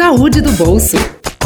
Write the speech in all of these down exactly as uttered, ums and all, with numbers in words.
Saúde do bolso.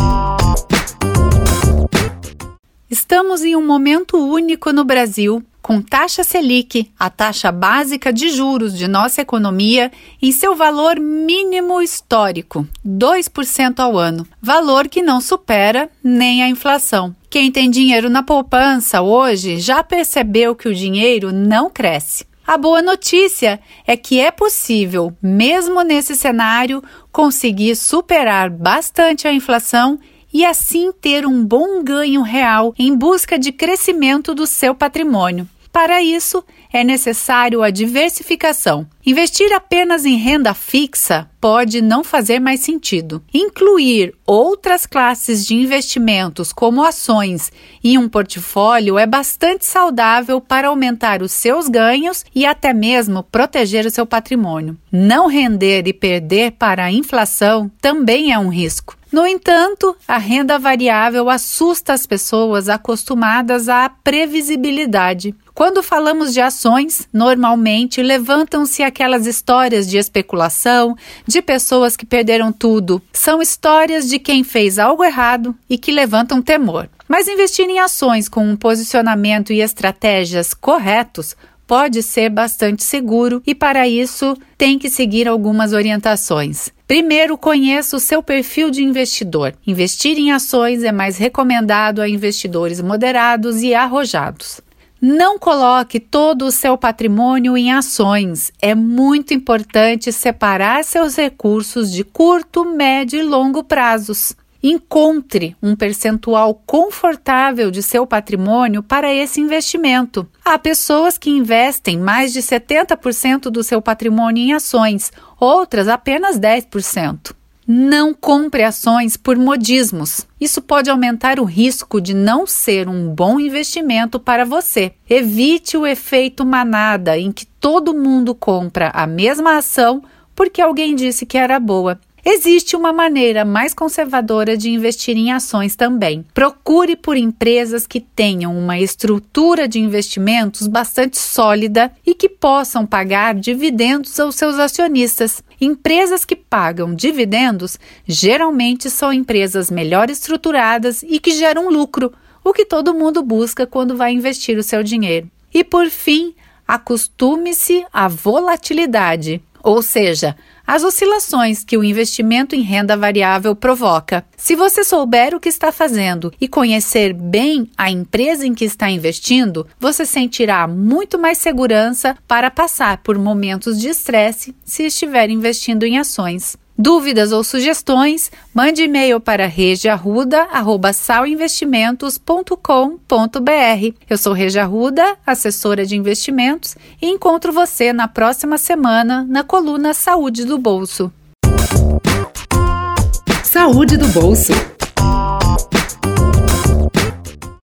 Estamos em um momento único no Brasil, com taxa Selic, a taxa básica de juros de nossa economia, em seu valor mínimo histórico, dois por cento ao ano, valor que não supera nem a inflação. Quem tem dinheiro na poupança hoje já percebeu que o dinheiro não cresce. A boa notícia é que é possível, mesmo nesse cenário, conseguir superar bastante a inflação e assim ter um bom ganho real em busca de crescimento do seu patrimônio. Para isso, é necessário a diversificação. Investir apenas em renda fixa pode não fazer mais sentido. Incluir outras classes de investimentos, como ações, em um portfólio é bastante saudável para aumentar os seus ganhos e até mesmo proteger o seu patrimônio. Não render e perder para a inflação também é um risco. No entanto, a renda variável assusta as pessoas acostumadas à previsibilidade. Quando falamos de ações, normalmente levantam-se aquelas histórias de especulação, de pessoas que perderam tudo. São histórias de quem fez algo errado e que levantam temor. Mas investir em ações com um posicionamento e estratégias corretos pode ser bastante seguro e, para isso, tem que seguir algumas orientações. Primeiro, conheça o seu perfil de investidor. Investir em ações é mais recomendado a investidores moderados e arrojados. Não coloque todo o seu patrimônio em ações. É muito importante separar seus recursos de curto, médio e longo prazos. Encontre um percentual confortável de seu patrimônio para esse investimento. Há pessoas que investem mais de setenta por cento do seu patrimônio em ações, outras apenas dez por cento. Não compre ações por modismos. Isso pode aumentar o risco de não ser um bom investimento para você. Evite o efeito manada, em que todo mundo compra a mesma ação porque alguém disse que era boa. Existe uma maneira mais conservadora de investir em ações também. Procure por empresas que tenham uma estrutura de investimentos bastante sólida e que possam pagar dividendos aos seus acionistas. Empresas que pagam dividendos geralmente são empresas melhor estruturadas e que geram lucro, o que todo mundo busca quando vai investir o seu dinheiro. E por fim, acostume-se à volatilidade, ou seja, as oscilações que o investimento em renda variável provoca. Se você souber o que está fazendo e conhecer bem a empresa em que está investindo, você sentirá muito mais segurança para passar por momentos de estresse se estiver investindo em ações. Dúvidas ou sugestões, mande e-mail para regia arruda arroba salinvestimentos ponto com ponto br. Eu sou Regia Arruda, assessora de investimentos, e encontro você na próxima semana na coluna Saúde do Bolso. Saúde do bolso.